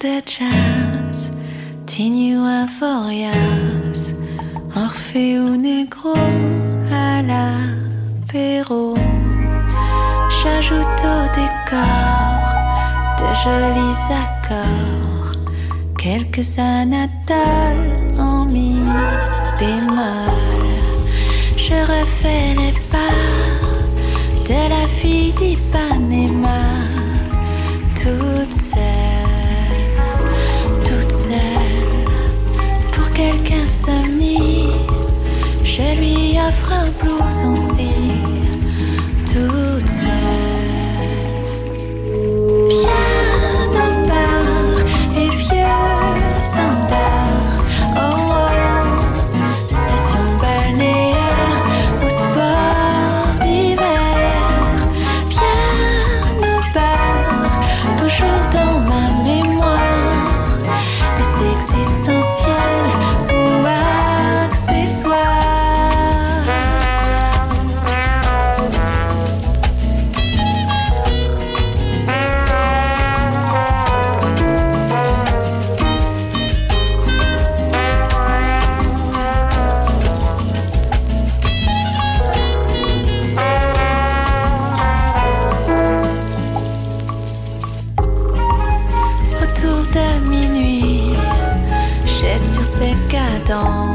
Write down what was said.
de jazz, Tignou Forias, Orphée ou Négro à l'apéro. J'ajoute au décor de jolis accords, quelques anatoles en mi bémol. Je refais les pas de la fille d'Ipanema, toute seule, pour quelque insomnie. Je lui offre un blouson cire, toute seule. Piano bar et vieux standard, oh oh, station balnéaire ou sport d'hiver. Piano bar, toujours dans ma mémoire, les existentiels ou accessoires. Autour de minuit, j'ai sur ces cadences